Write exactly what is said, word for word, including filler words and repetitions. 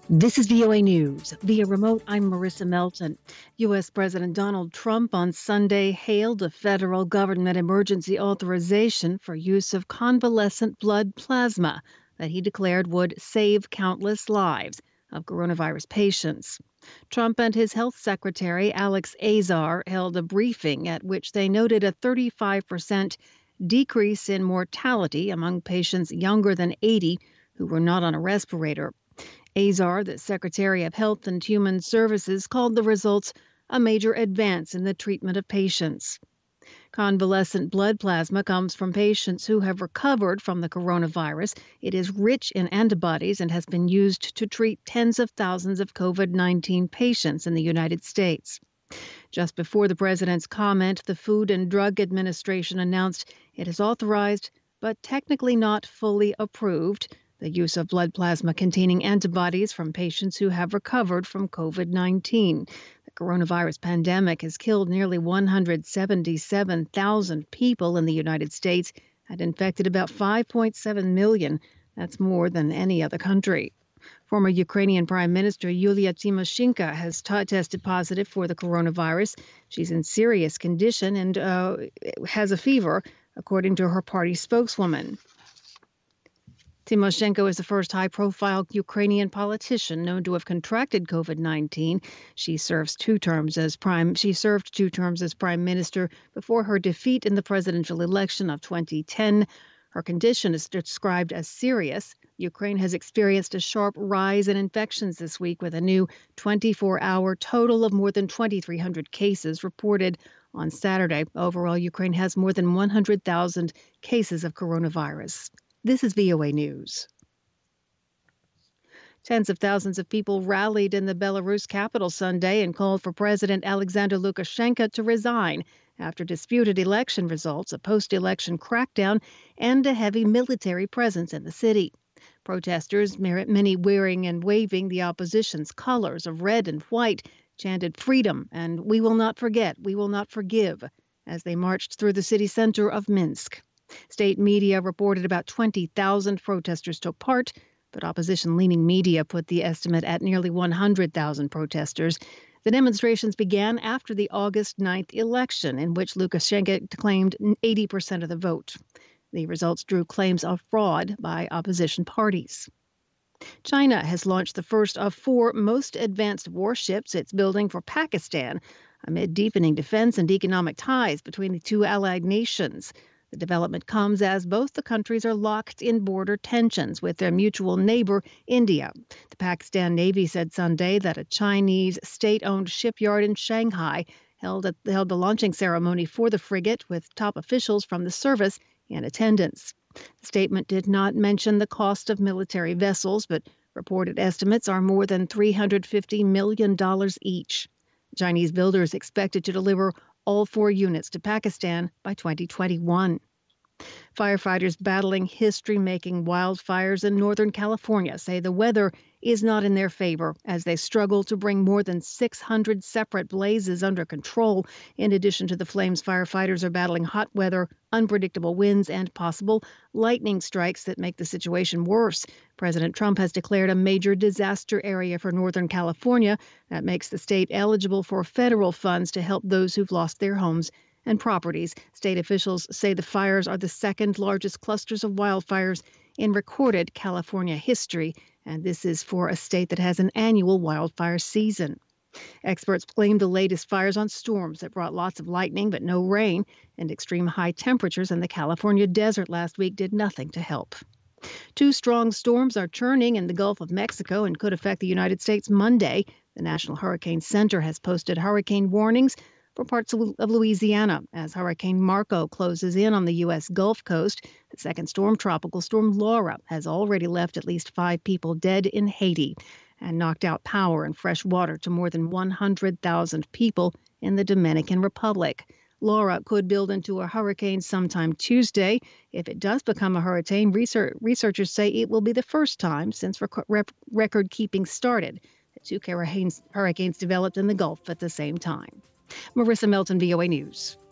This is V O A News. Via remote, I'm Marissa Melton. U S. President Donald Trump on Sunday hailed a federal government emergency authorization for use of convalescent blood plasma that he declared would save countless lives of coronavirus patients. Trump and his health secretary, Alex Azar, held a briefing at which they noted a thirty-five percent decrease in mortality among patients younger than eighty who were not on a respirator. Azar, the Secretary of Health and Human Services, called the results a major advance in the treatment of patients. Convalescent blood plasma comes from patients who have recovered from the coronavirus. It is rich in antibodies and has been used to treat tens of thousands of COVID nineteen patients in the United States. Just before the president's comment, the Food and Drug Administration announced it has authorized, but technically not fully approved, the use of blood plasma containing antibodies from patients who have recovered from COVID nineteen. The coronavirus pandemic has killed nearly one hundred seventy-seven thousand people in the United States and infected about five point seven million. That's more than any other country. Former Ukrainian Prime Minister Yulia Tymoshenko has t- tested positive for the coronavirus. She's in serious condition and uh, has a fever, according to her party spokeswoman. Tymoshenko is the first high-profile Ukrainian politician known to have contracted COVID nineteen. She serves two terms as prime. She served two terms as prime minister before her defeat in the presidential election of twenty ten. Her condition is described as serious. Ukraine has experienced a sharp rise in infections this week, with a new twenty-four hour total of more than twenty-three hundred cases reported on Saturday. Overall, Ukraine has more than one hundred thousand cases of coronavirus. This is V O A News. Tens of thousands of people rallied in the Belarus capital Sunday and called for President Alexander Lukashenko to resign after disputed election results, a post-election crackdown, and a heavy military presence in the city. Protesters, many wearing and waving the opposition's colors of red and white, chanted freedom and "We will not forget, we will not forgive" as they marched through the city center of Minsk. State media reported about twenty thousand protesters took part, but opposition-leaning media put the estimate at nearly one hundred thousand protesters. The demonstrations began after the August ninth election, in which Lukashenko claimed eighty percent of the vote. The results drew claims of fraud by opposition parties. China has launched the first of four most advanced warships it's building for Pakistan, amid deepening defense and economic ties between the two allied nations. The development comes as both the countries are locked in border tensions with their mutual neighbor, India. The Pakistan Navy said Sunday that a Chinese state-owned shipyard in Shanghai held, a, held the launching ceremony for the frigate, with top officials from the service in attendance. The statement did not mention the cost of military vessels, but reported estimates are more than three hundred fifty million dollars each. The Chinese builder is expected to deliver all four units to Pakistan by twenty twenty-one. Firefighters battling history-making wildfires in Northern California say the weather is not in their favor as they struggle to bring more than six hundred separate blazes under control. In addition to the flames, firefighters are battling hot weather, unpredictable winds, and possible lightning strikes that make the situation worse. President Trump has declared a major disaster area for Northern California. That makes the state eligible for federal funds to help those who've lost their homes and properties. State officials say the fires are the second largest clusters of wildfires in recorded California history, and this is for a state that has an annual wildfire season. Experts blame the latest fires on storms that brought lots of lightning but no rain, and extreme high temperatures in the California desert last week did nothing to help. Two strong storms are churning in the Gulf of Mexico and could affect the United States Monday. The National Hurricane Center has posted hurricane warnings for parts of Louisiana as Hurricane Marco closes in on the U S Gulf Coast. The second storm, Tropical Storm Laura, has already left at least five people dead in Haiti and knocked out power and fresh water to more than one hundred thousand people in the Dominican Republic. Laura could build into a hurricane sometime Tuesday. If it does become a hurricane, research, researchers say it will be the first time since rec- rec- record-keeping started that two hurricanes, hurricanes developed in the Gulf at the same time. Marissa Melton, V O A News.